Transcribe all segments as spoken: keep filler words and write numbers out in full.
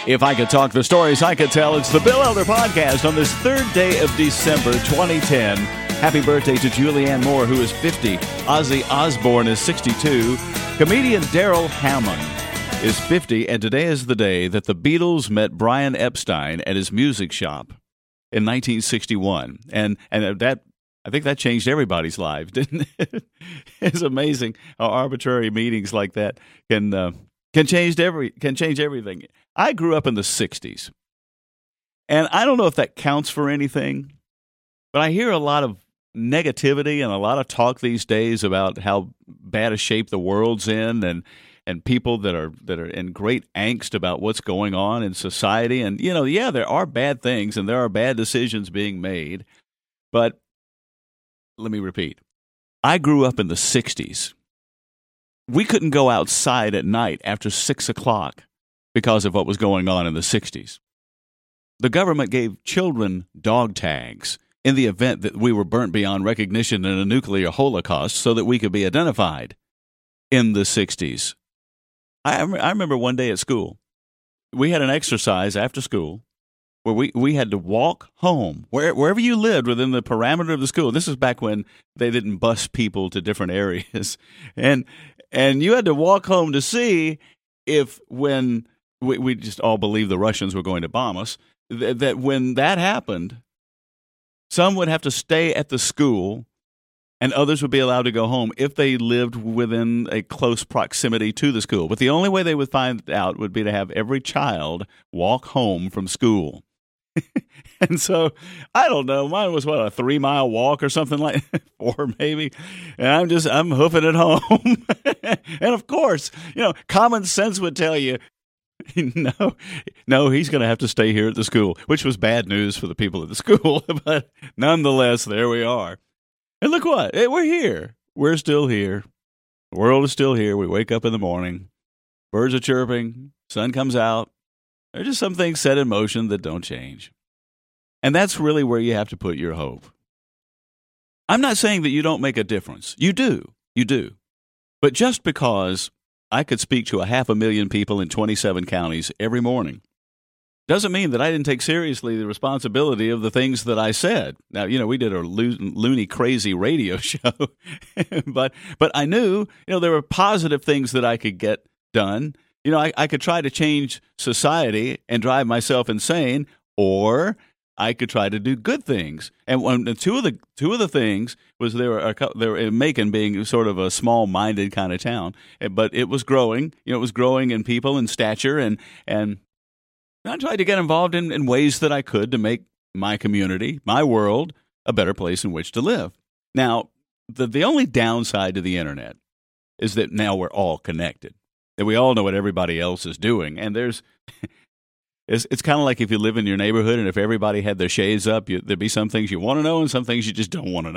If I could talk the stories I could tell, it's the Bill Elder Podcast on this third day of December twenty ten. Happy birthday to Julianne Moore, who is fifty. Ozzy Osbourne is sixty-two. Comedian Daryl Hammond is fifty, and today is the day that the Beatles met Brian Epstein at his music shop in nineteen sixty-one. And and that I think that changed everybody's lives, didn't it? It's amazing how arbitrary meetings like that can uh, can change every can change everything. I grew up in the sixties, and I don't know if that counts for anything, but I hear a lot of negativity and a lot of talk these days about how bad a shape the world's in, and and people that are that are in great angst about what's going on in society. And you know, yeah, there are bad things and there are bad decisions being made, but let me repeat. I grew up in the sixties. We couldn't go outside at night after six o'clock because of what was going on in the sixties. The government gave children dog tags in the event that we were burnt beyond recognition in a nuclear holocaust so that we could be identified in the sixties. I, I remember one day at school, we had an exercise after school where we, we had to walk home, where, wherever you lived within the parameter of the school. This is back when they didn't bus people to different areas. And and you had to walk home to see if when we, we just all believed the Russians were going to bomb us, th- that when that happened, some would have to stay at the school and others would be allowed to go home if they lived within a close proximity to the school. But the only way they would find out would be to have every child walk home from school. And so, I don't know, mine was, what, a three-mile walk or something like that, four maybe, and I'm just, I'm hoofing it home. And of course, you know, common sense would tell you, no, no, he's going to have to stay here at the school, which was bad news for the people at the school, but nonetheless, there we are. And look what, we're here. We're still here. The world is still here. We wake up in the morning, birds are chirping, sun comes out. There are just some things set in motion that don't change. And that's really where you have to put your hope. I'm not saying that you don't make a difference. You do. You do. But just because I could speak to a half a million people in twenty-seven counties every morning doesn't mean that I didn't take seriously the responsibility of the things that I said. Now, you know, we did a lo- loony, crazy radio show, but but I knew, you know, there were positive things that I could get done. You know, I, I could try to change society and drive myself insane, or I could try to do good things. And one, two of the two of the things was there were a, there were, Macon being sort of a small-minded kind of town, but it was growing. You know, it was growing in people and stature, and and I tried to get involved in, in ways that I could to make my community, my world, a better place in which to live. Now, the the only downside to the internet is that now we're all connected. That we all know what everybody else is doing, and there's it's it's kind of like if you live in your neighborhood, and if everybody had their shades up, you, there'd be some things you want to know and some things you just don't want to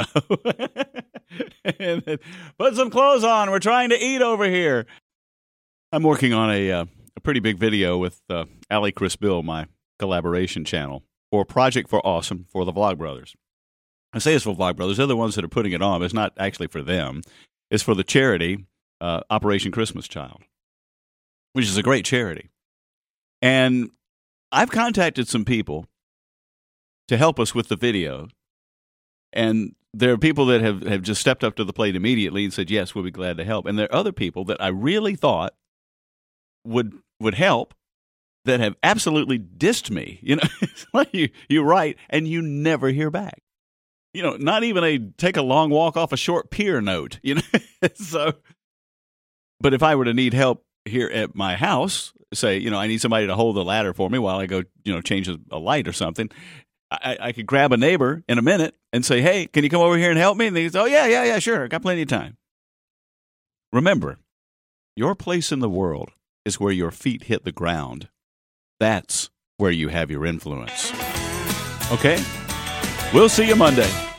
know. And then, put some clothes on. We're trying to eat over here. I'm working on a uh, a pretty big video with uh, Allie Chris Bill, my collaboration channel, for Project for Awesome for the Vlogbrothers. I say it's for Vlogbrothers. They're the ones that are putting it on, but it's not actually for them. It's for the charity uh, Operation Christmas Child, which is a great charity. And I've contacted some people to help us with the video. And there are people that have, have just stepped up to the plate immediately and said, yes, we'll be glad to help. And there are other people that I really thought would would help that have absolutely dissed me. You know, it's like you, you write and you never hear back. You know, not even a take a long walk off a short pier note, you know. So, but if I were to need help here at my house, say, you know, I need somebody to hold the ladder for me while I go, you know, change a, a light or something, I, I could grab a neighbor in a minute and say, hey, can you come over here and help me? And they say, oh, yeah, yeah, yeah, sure. Got plenty of time. Remember, your place in the world is where your feet hit the ground. That's where you have your influence. Okay? We'll see you Monday.